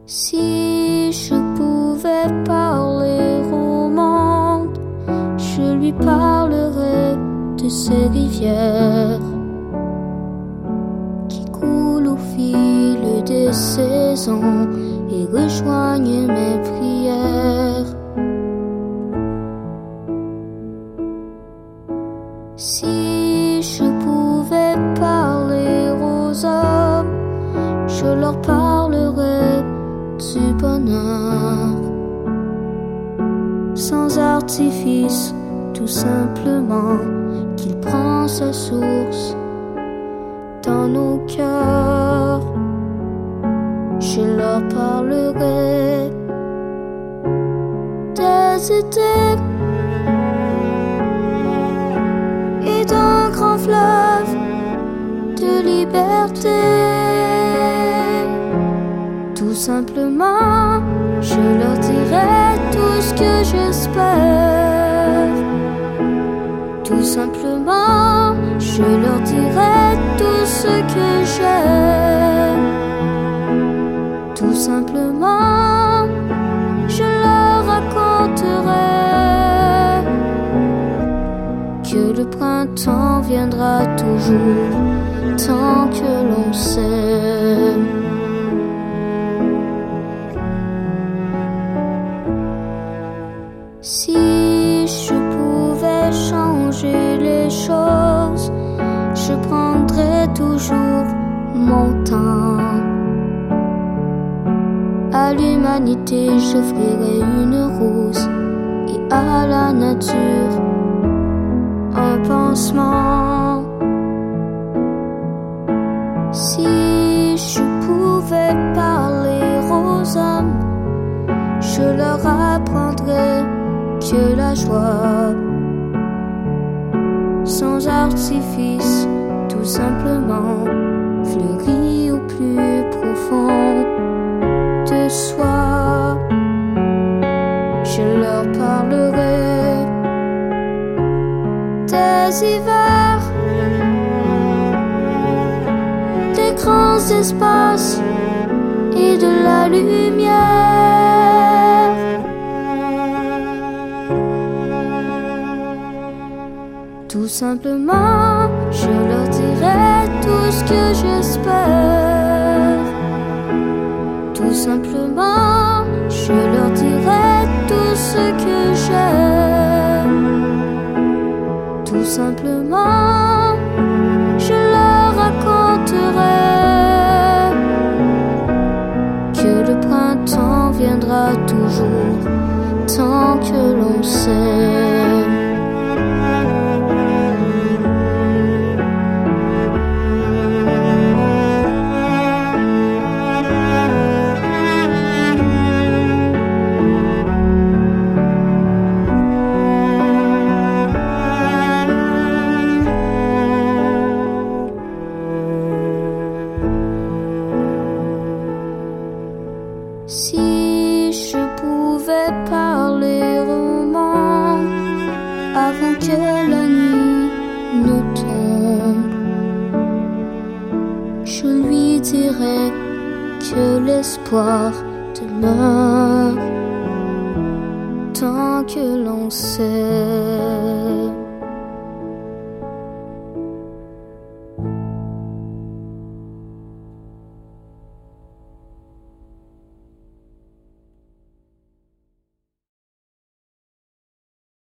Si je pouvais parler au monde, je lui parlerais de ces rivières qui coulent au fil des saisons et rejoignent mes prières. Si je pouvais parler aux hommes, je leur parlerais du bonheur, sans artifice, tout simplement, qu'il prend sa source dans nos cœurs. Je leur parlerai des étés et d'un grand fleuve de liberté. Tout simplement, je leur dirai tout ce que j'espère. Tout simplement, je leur dirai tout ce que j'aime. Tout simplement, je leur raconterai que le printemps viendra toujours tant que l'on s'aime. Si je pouvais changer les choses, je prendrais toujours mon temps. À l'humanité, j'offrirais une rose et à la nature un pansement. Si je pouvais parler aux hommes, je leur apprendrais que la joie, sans artifice, tout simplement, fleurit au plus profond de soi. Je leur parlerai des hivers, des grands espaces et de la lumière. Tout simplement, je leur dirai tout ce que j'espère. Tout simplement, je leur dirai tout ce que j'aime. Tout simplement, je leur raconterai que le printemps viendra toujours tant que l'on s'aime. Si je pouvais parler au monde avant que la nuit ne tombe, je lui dirais que l'espoir demeure tant que l'on sait.